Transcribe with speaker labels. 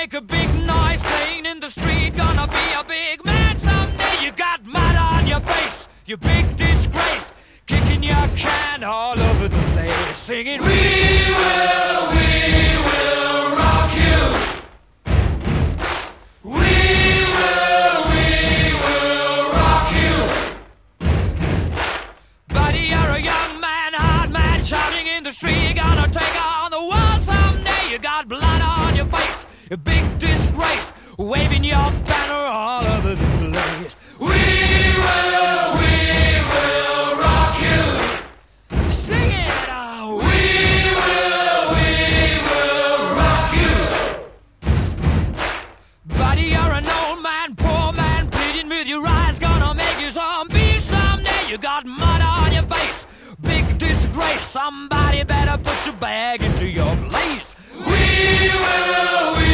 Speaker 1: make a big noise playing in the street. Gonna be a big man someday. You got mud on your face, you big disgrace. Kicking your can all over the place, singing, we will rock you. We will rock you. Buddy, you're a young man, hard man, shouting in the street. You're gonna take on the world someday. You got blood on your face, a big disgrace, waving your banner all over the place. We will rock you. Sing it out. We will rock you. Buddy, you're an old man, poor man, pleading with your eyes. Gonna make you zombie someday. You got mud on your face, big disgrace. Somebody better put your bag into your place. We will